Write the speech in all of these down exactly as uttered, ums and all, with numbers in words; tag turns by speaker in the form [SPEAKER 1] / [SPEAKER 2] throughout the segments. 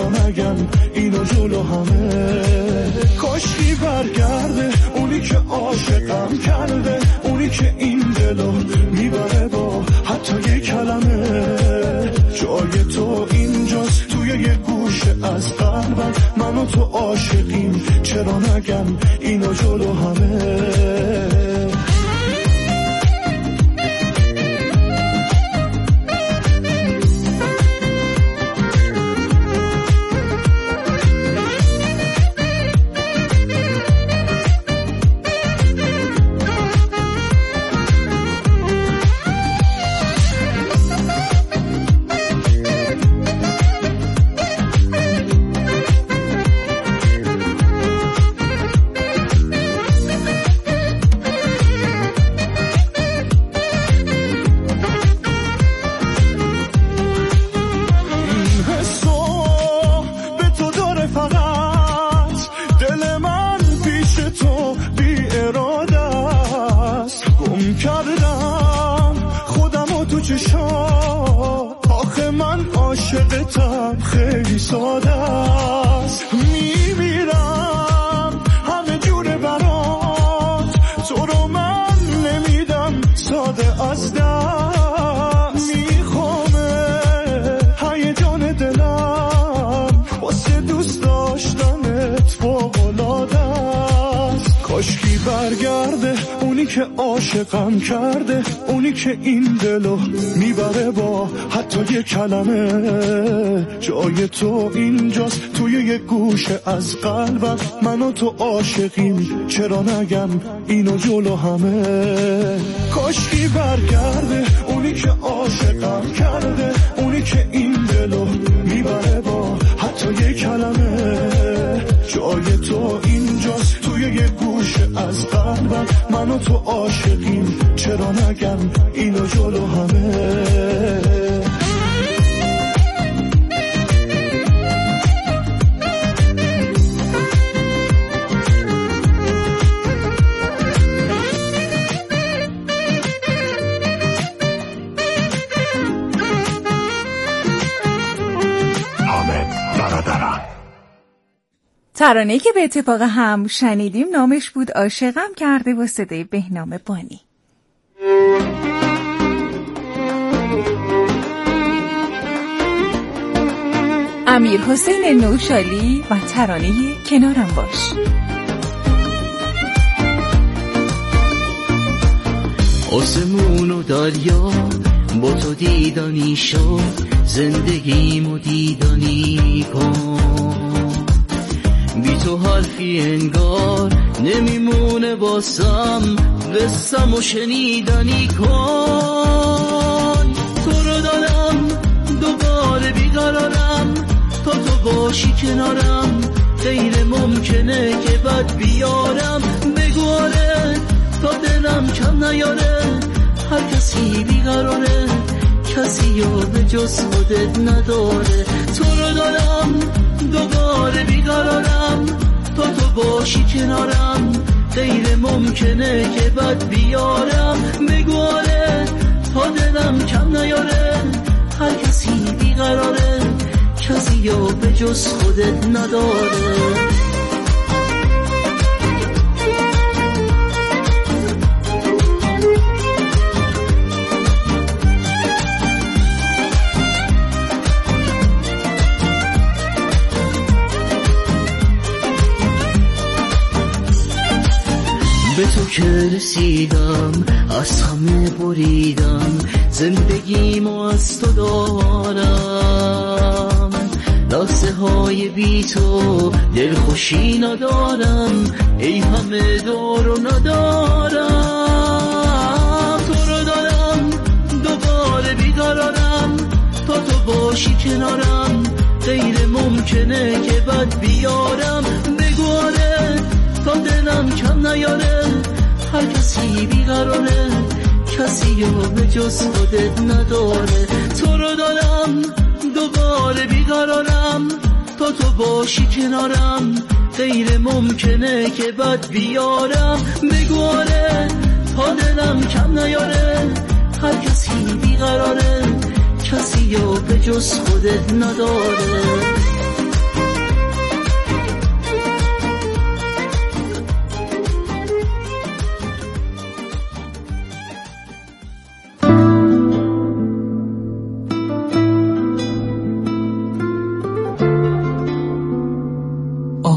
[SPEAKER 1] چرا نگم اینو جلو همه. کاشکی برگرده اونی که عاشقم کرده، اونی که این دلو میبره با حتی یه کلمه. جای تو اینجاست توی یه گوشه از قلبم، من و تو عاشقیم چرا نگم اینو جلو همه. آخه من عاشقتم خیلی ساده است، میمیرم همه جوره برات، تو رو من نمیدم ساده از دست. میخوامه هیجان دلم واسه دوست داشتنت فوق‌العاده است. کاشکی برگرده اونی که عاشقم کرده، اونی که این دلو میبره با حتی یه کلمه. جای تو اینجاست توی یه گوشه از قلبم، من و تو عاشقیم چرا نگم اینو جلو همه. کاشکی برگرده اونی که عاشقم کرده، اونی که این دلو میبره با حتی یه کلمه. جای تو اینجاست توی یه گوشه از قلبم، من و تو عاشقیم چرا نگم اینو جلو همه.
[SPEAKER 2] ترانه‌ای که به اتفاق هم شنیدیم نامش بود عاشقم کرده و صدای بهنام بانی. امیر حسین نوشالی و ترانه کنارم باش.
[SPEAKER 3] آسمون و دریا با تو دیدانی شد، زندگیمو دیدانی کن. بی تو حرفی انگار نمیمونه واسم، قصم و شنیدنی کن. تو رو دارم دوباره بیقرارم، تا تو باشی کنارم غیر ممکنه که بد بیارم. بگو آره تا دلم کم نیاره، هر کسی بیقراره کسی رو به جز خودت نداره. تو رو دارم دوباره بیقرارم، تا تو باشی کنارم غیر ممکنه که بد بیارم. بگو آره تا دلم کم نیاره، هر کسی بیقراره کسی رو به جز خودت نداره. به تو که رسیدم از همه بریدم، زندگیمو از تو دارم. لحظه های بی تو دل خوشی ندارم، ای همه دارو ندارم. تو رو دارم دوباره بیقرارم، تا تو باشی کنارم غیر ممکنه که بد بیارم. بگو آره تا دلم کم نیاره، هر کسی بیقراره کسی رو به جز خودت نداره. تو رو دارم دوباره بیقرارم، تا تو باشی کنارم غیر ممکنه که بد بیارم. بگو آره تا دلم کم نیاره، هر کسی بیقراره کسی رو به جز خودت نداره.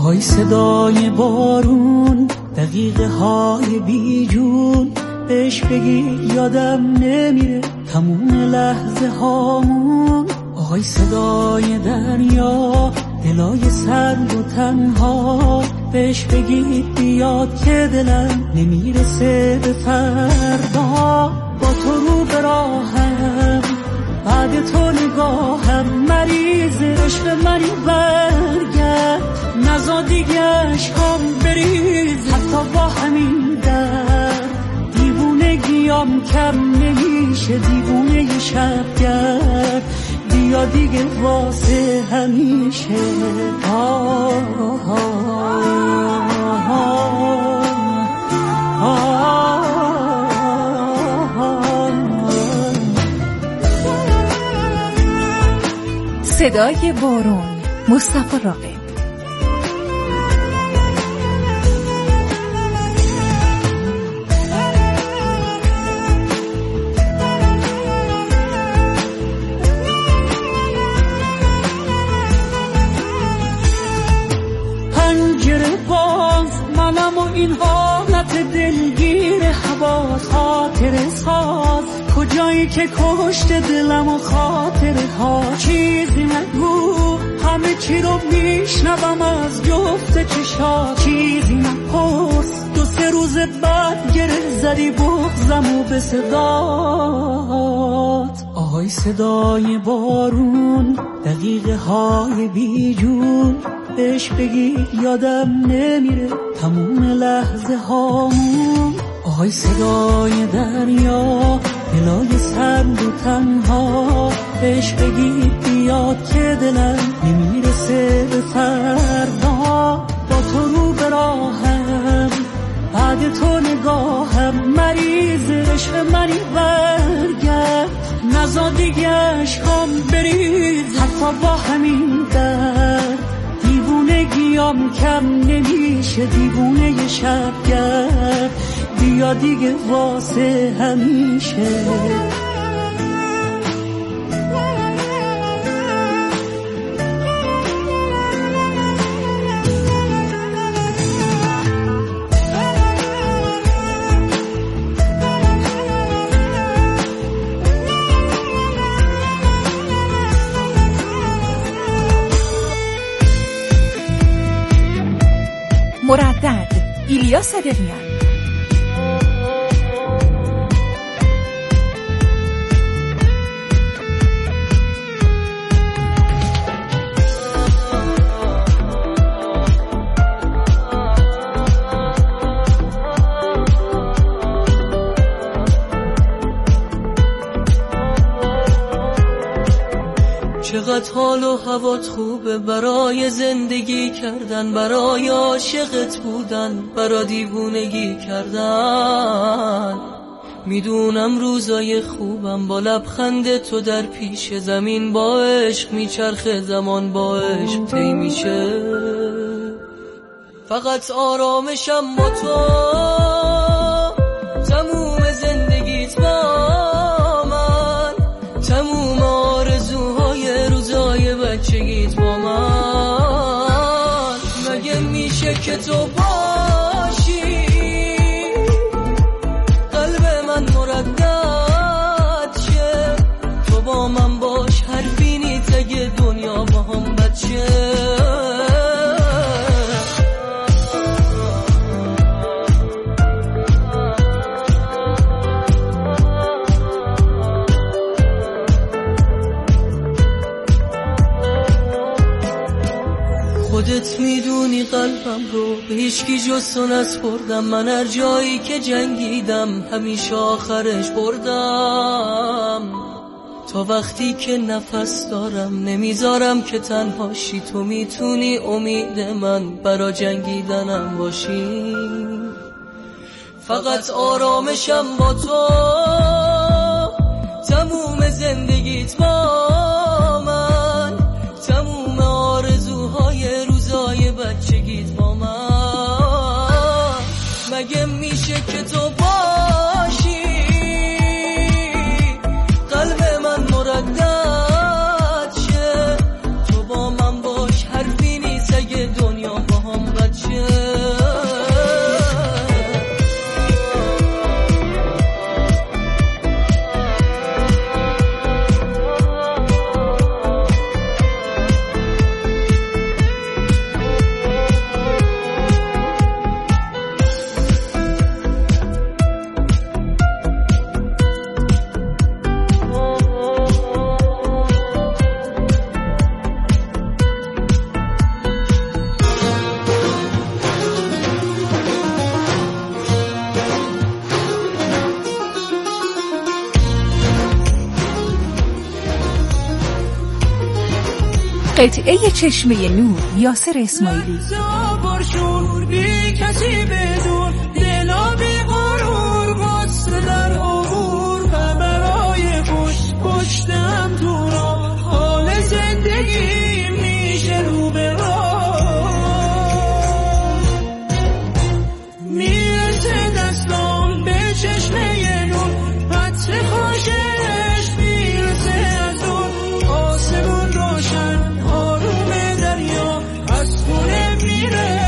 [SPEAKER 3] آهای صدای بارون، دقیقه های بیجون، بهش بگید یادم نمیره تموم لحظه هامون. آهای صدای دریا، دلای سرد و تنها، بهش بگید بیاد که دلم نمیرسه به فردا. با تو رو به راهم، بعد تو نگاهم، مریض عشق منی برگرد، نزا دیگه عشقام بریز حتی با همین درد. دیوونگیام کم نمیشه، دیوونه ی شبگرد، بیا دیگه واسه همیشه. آه آه آه آه
[SPEAKER 2] صدای بارون، مصطفی راغب.
[SPEAKER 3] پنجره باز، منم و این حالت دلگیر هوا، خاطر ساز کجایی که کشت دلم و خاطره ها. چیزی نگو، همه چی رو میشنوم از جفت چشا. چیزی نپرس، دو سه روز بعد گره زدی بغزم و به صدات. آهای صدای بارون، دقیقه های بیجون، بهش بگید یادم نمیره تموم لحظه هامون. آهای صدای دریا، دلای سرد و تنها، بهش بگید بیاد که دلم نمیرسه به فردا. با تو رو به راهم، بعد تو نگاهم، مریض عشق منی برگرد، نزا دیگه عشقام بریز حتی با همین درد. دیوونگیام کم نمیشه، دیوونه ی شبگرد، بیا دیگه واسه همیشه.
[SPEAKER 2] مردد، ایلیا صدقیان.
[SPEAKER 3] چقدر حال و هوات خوبه، برای زندگی کردن، برای عاشقت بودن، برای دیوونگی کردن. میدونم روزای خوبم با لبخند تو در پیش، زمین با عشق میچرخه، زمان با عشق طی میشه. فقط آرامشم با تو، تموم زندگیت با من، تموم آرزوهای روزای بچگیت با من. مگه میشه که تو باشی قلب من مردد شه، تو با من باش حرفی نیست اگه دنیا با هم بد شه. خودت میدونی قلبم رو به هیچکی جز تو نسپردم، من هر جایی که جنگیدم همیشه آخرش بردم. تا وقتی که نفس دارم نمیذارم که تنهاشی، تو میتونی امید من برا جنگیدنم باشی. فقط آرامشم با تو، تموم زندگیت با من، تموم آرزوهای روزای بچگیت با من. مگه میشه که تو باشی قلب من مردد شه، تو با من باش حرفی نیست اگه دنیا با هم
[SPEAKER 2] قطعه چشمه نور، یاسر اسماعیلی.
[SPEAKER 3] بی کسی بدون دلا بی غرور واسه در عبور برای پشت پشتم تو را حال زندگی میشه رو به راه میرسه دستام به چشمه نور عطر خوشش میرسه از دور آسمون روشن آروم دریا از خونه میره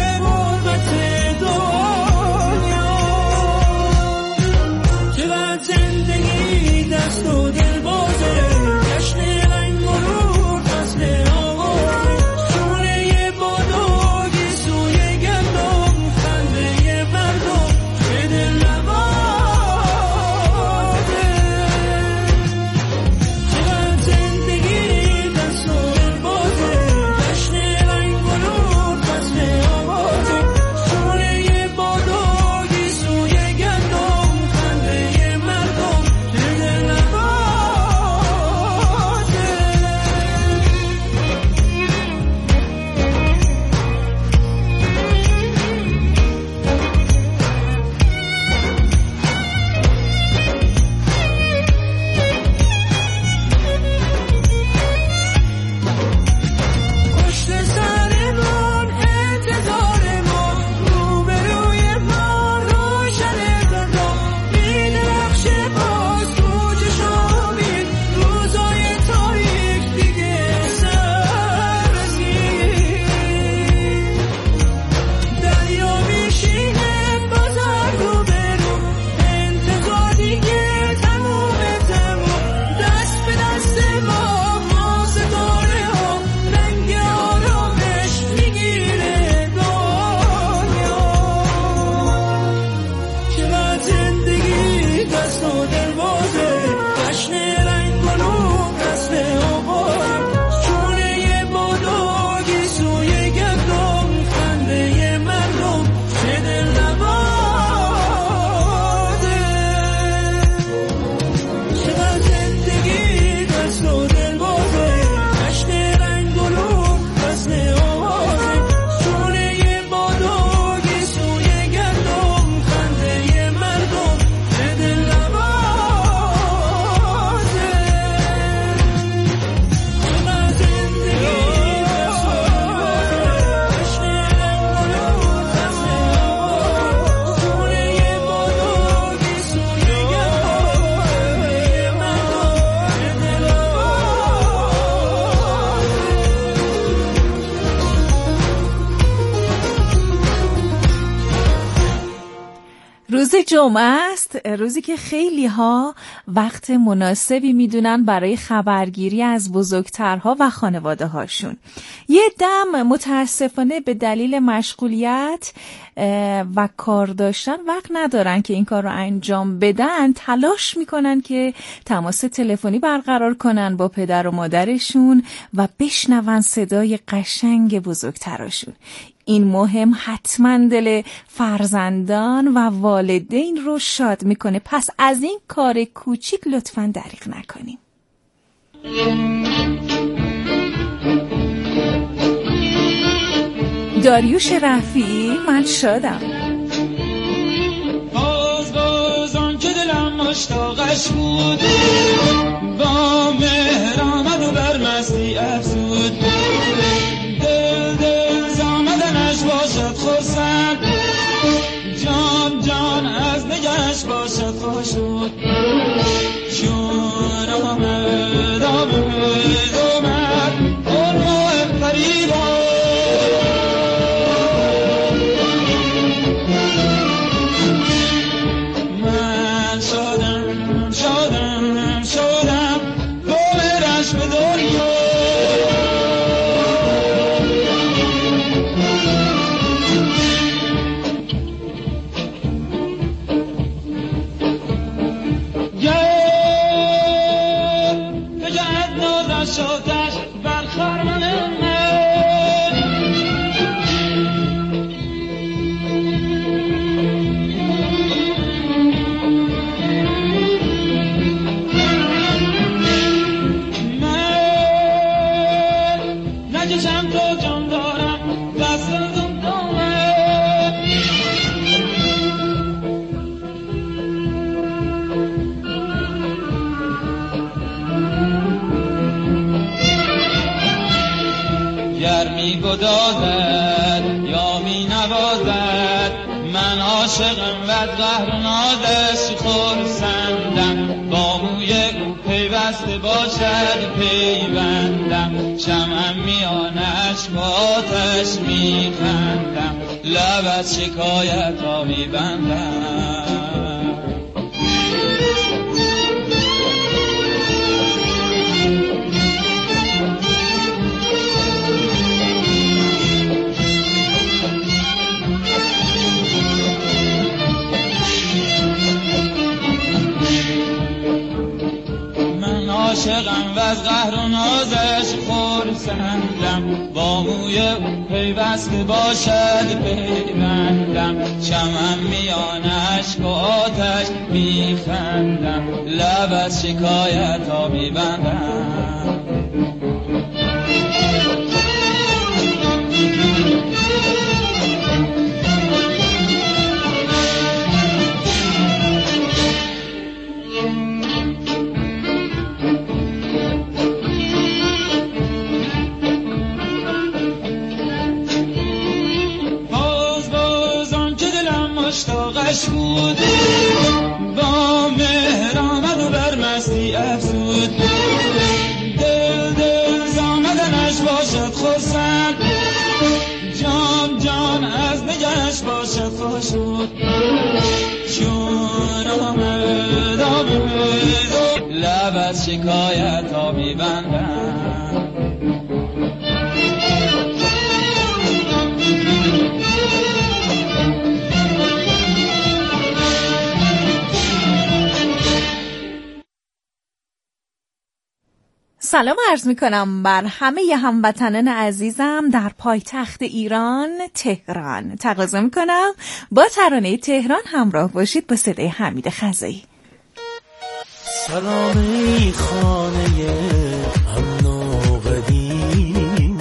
[SPEAKER 2] روز جمعه است، روزی که خیلی ها وقت مناسبی میدونن برای خبرگیری از بزرگترها و خانواده هاشون. یه دم متاسفانه به دلیل مشغولیت و کار داشتن وقت ندارن که این کار رو انجام بدن، تلاش میکنن که تماس تلفنی برقرار کنن با پدر و مادرشون و بشنون صدای قشنگ بزرگتراشون. این مهم حتما دل فرزندان و والدین رو شاد میکنه، پس از این کار کوچیک لطفاً دریغ نکنیم. داریوش رفیعی، من شادم.
[SPEAKER 4] باز باز آن که دلم مشتاقش بود، با مهر آمد و بر مستی افزود. دل دل زامدنش باشد خرسند، جان جان از نگهش باشد خوشود. چون آمد آمد آمد اون ماه پریدان، گر می گدازد یا می نوازد، من عاشقم و از قهر و نازش خرسندم، با موی او پیوسته باشد پیوندم، شمعم میان اشکاتش می خندم، لب از شکایت ها می بندم. عاشقم و از قهر و نازش خرسندم، با موی او پیوسته باشد پیوندم، شمعم میان اشک و آتش میخندم، لب از شکایت ها میبندم. مشتاقش بود با مهر آمد و بر مستی افزود، دل دل زامدنش باشد خرسند، جان جان از نگهش باشد خوشود، چون آمد آمد لب از شکایت ها میبندم.
[SPEAKER 2] سلام عرض می کنم بر همه هموطنان عزیزم در پایتخت ایران تهران. تقاضا می کنم با ترانه تهران همراه باشید با صدای حمید خزایی.
[SPEAKER 1] سلام ای خانه امن و قدیمی،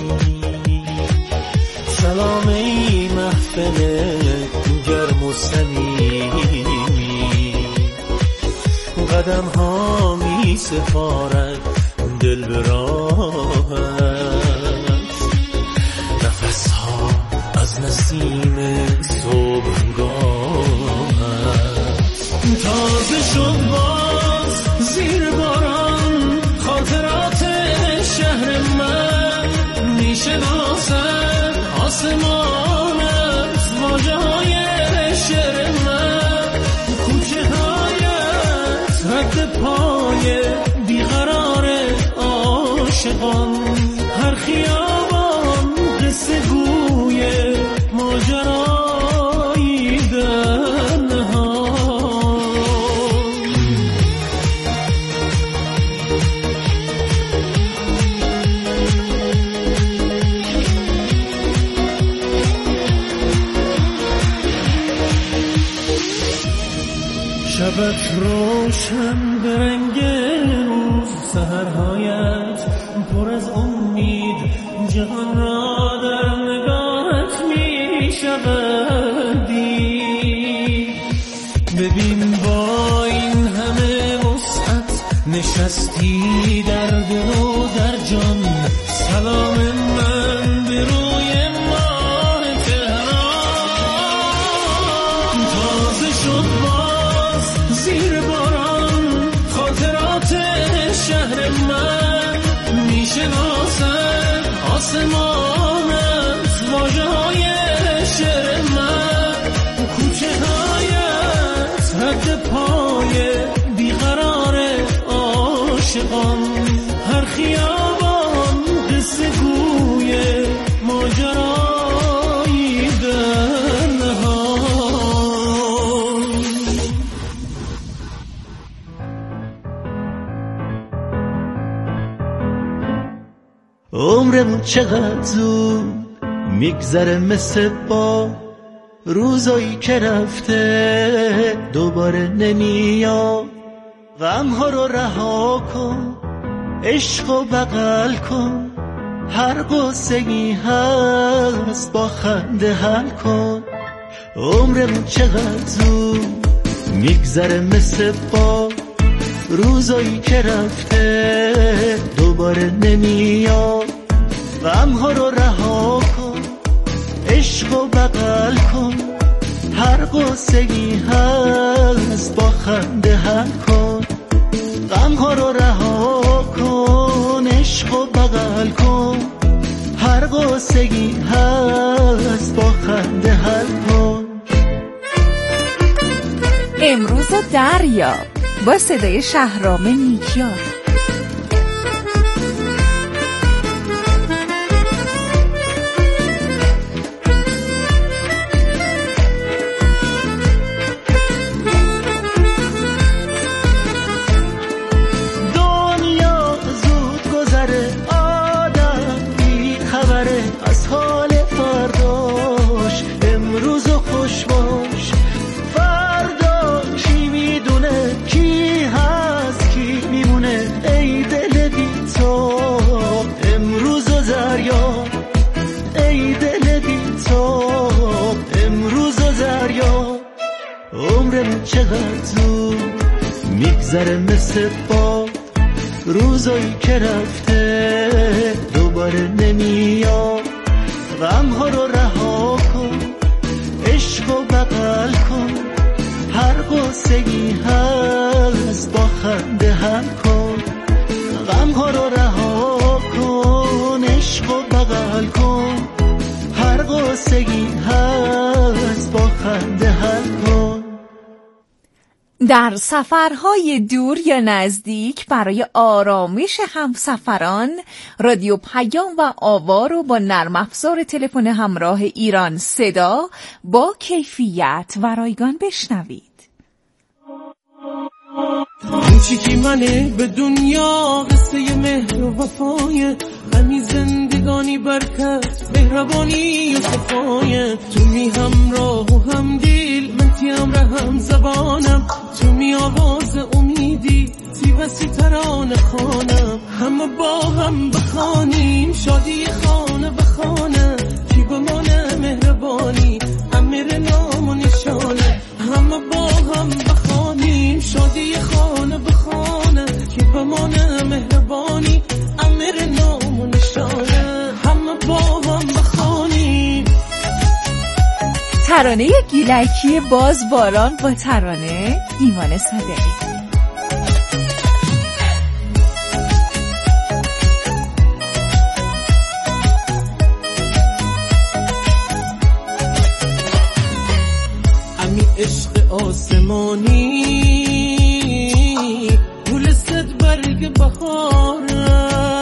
[SPEAKER 1] سلام ای محفل گرم و صمیمی، قدم ها می سپارد دل به راهت، نفس ها از نسیم صبحگاهت، تازه شد باز زیر باران خاطرات شهر من، میشناسد آسمانت واژه های شعر من، کوچه هایت رد پای بیقرار عاشقان، هر خیابان قصه گوی ماجرایی در نهان، شبت روشن به رنگ روز، سحرهایت پر از امید، جهان را در نگاهت می شود دید، ببین با این همه وسعت نشستی در دل و در جان، سلام من به روی ماه تهران، تازه شد باز زیر باران خاطرات شهر من، میشناسد آسمانت واژه های شعر من، کوچه هایت رد پای بیقرار عاشقان، هر خیابان قصه گوی ماجرایی در نهان. عمرمون چقدر زود میگذره مثل با روزایی که رفته دوباره نمیاد، غمها رو رها کن عشق و بغل کن، هر قصه‌ای هست با خنده حل کن. عمرمون چقدر زود میگذره مثل با روزایی که رفته دوباره نمیاد،
[SPEAKER 3] غمها رو رها کن، عشق و بغل کن، هر قصه‌ای هست با خنده حل کن. غمها رو رها کن، عشق و بغل کن، هر قصه‌ای هست با خنده حل کن.
[SPEAKER 2] امروز دریا با صدای شهرام نیکیار.
[SPEAKER 3] چقدر زود میگذره مثل باد، روزایی که رفته دوباره نمیاد. غمها رو رها کن، عشق و بغل کن، هر قصه‌ای هست با خنده حل کن. غمها رو رها کن، عشق و بغل کن، هر قصه‌ای هست با خنده حل کن.
[SPEAKER 2] در سفرهای دور یا نزدیک برای آرامش همسفران رادیو پیام و آوا رو با نرم افزار تلفن همراه ایران صدا با کیفیت و رایگان بشنوید.
[SPEAKER 5] این چی که منه به دنیا قصه مهر و وفای، همین زندگانی برکت مهربانی و صفای. تو می همراه و هم دیل، من تیم رهم زبانم، تو می آواز امیدی تی بسی ترانه خانم. همه با هم بخانیم شادی خانه بخانه، کی بمانه مهربانی امیر نام و نشانه. همه با هم بخانیم شادی خانه بخانه، کی بمانه مهربانی امیر نام و نشانه. همه با هم بخانیم.
[SPEAKER 2] ترانه گیلکی بازباران با ترانه ایمان صادقی.
[SPEAKER 5] امی عشق آسمانی گل صد برگ بهاره،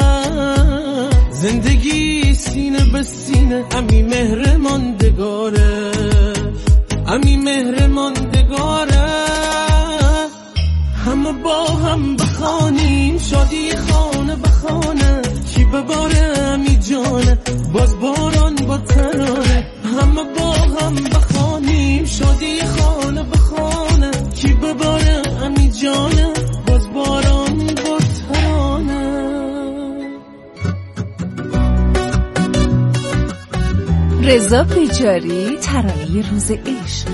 [SPEAKER 5] زندگی سینه به سینه امی مهر ماندگاره، امی مهر ماندگاره. همه با هم بخانیم شادی خانه بخانه، کی بباره امی جانه باز باران با ترانه. همه با هم بخانیم شادی خانه بخانه، کی بباره امی جانه باز باران با ترانه.
[SPEAKER 2] رضا پیجاری ترانه روز عشق.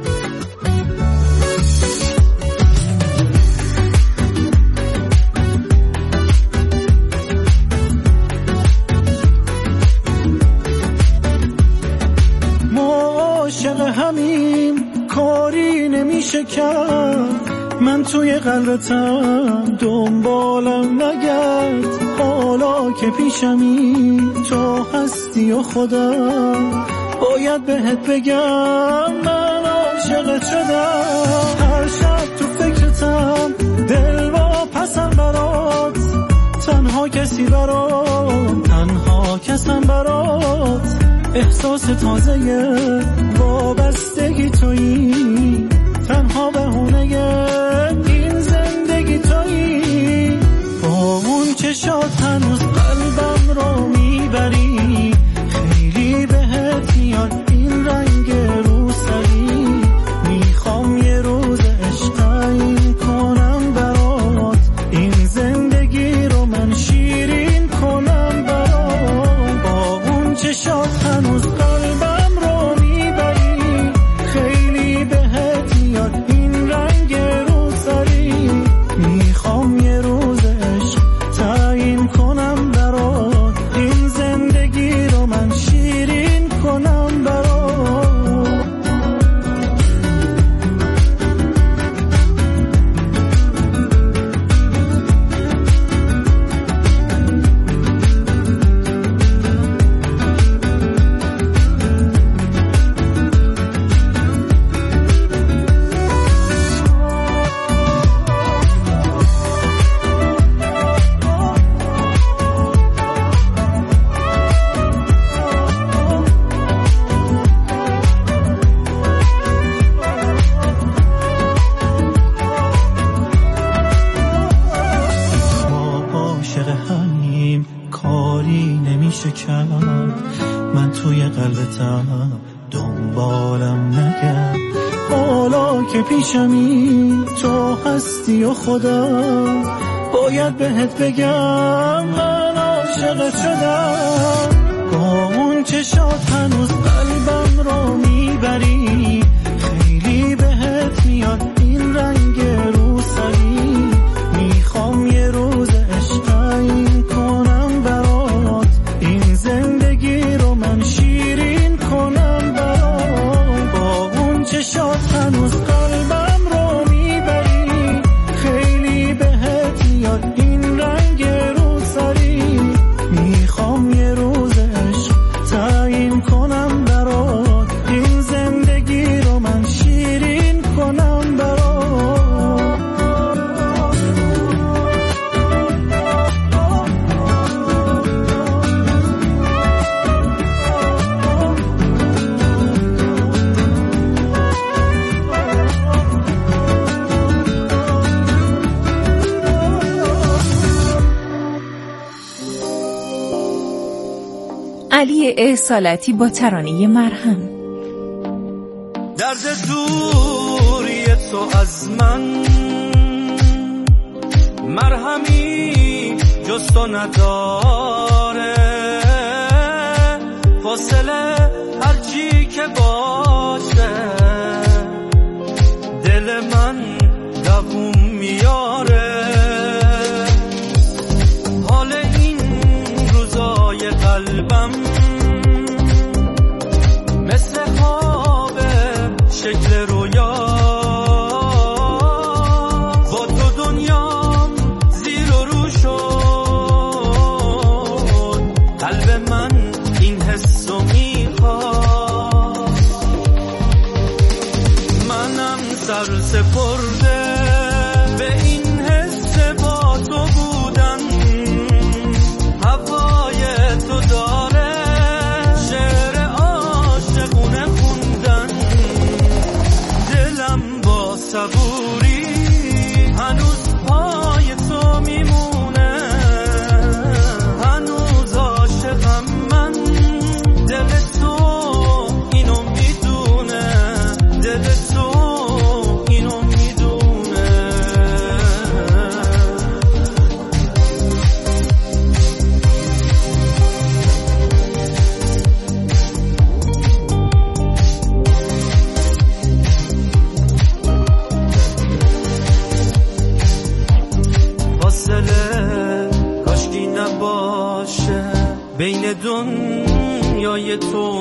[SPEAKER 1] نمیشه کرد، من توی قلبتم دنبالم نگرد. حالا که پیشمی تو هستی و خودم، باید بهت بگم من عاشقت شدم. هر شب تو فکرتم دل با پسم برات، تنها کسی برات، تنها کسم برات. احساس تازه وابستگی تویی، تنها بهونه این زندگی تویی. با اون چشات هنوز قلبم رو میبری، خیلی بهت میاد این رنگ روسری. میخوام یه روز عشق تعیین کنم برات، این زندگی رو من شیرین کنم برات. با اون چشات هنوز قلبم رو میبری، خیلی بهت میاد این رنگ روسری. میخوام یه روز عشق تعیین کنم برات، این یادتم دنبالم نگرد. حالا که پیشمی تو هستی و خودم باید بهت بگم من عاشقت شدم. با اون چشات هنوز قلبم رو میبری، خیلی بهت میاد این رنگ روسری. میخوام یه روز عشق این کنم برات، این زندگی رو من شیرین کنم برات. با اون چشات هنوز قلبم رو میبری، خیلی بهت میاد این رنگ روسری. میخوام یه روز عشق تعیین کنم برات، این زندگی رو من شیرین کنم برات.
[SPEAKER 2] علی احسالتی با ترانه مرهم.
[SPEAKER 3] درد دوری تو از من مرهمی جز تو نداره، فاصله هرچی که باشه دل من دووم میاره. حال این روزای قلبم مثل خواب شکل رویا، با تو دنیام زیر و رو شد. قلب من این حسو میخواد، منم سر سپرده به این حس با تو بودن. هوای تو داره شعر عاشقونه خوندن. دلم با صبوری هنوز پای تو میمونه، هنوز عاشقم من. دل تو اینو میدونه، دل تو اینو میدونه. فاصله کاشکی نباشه بین دنیای تو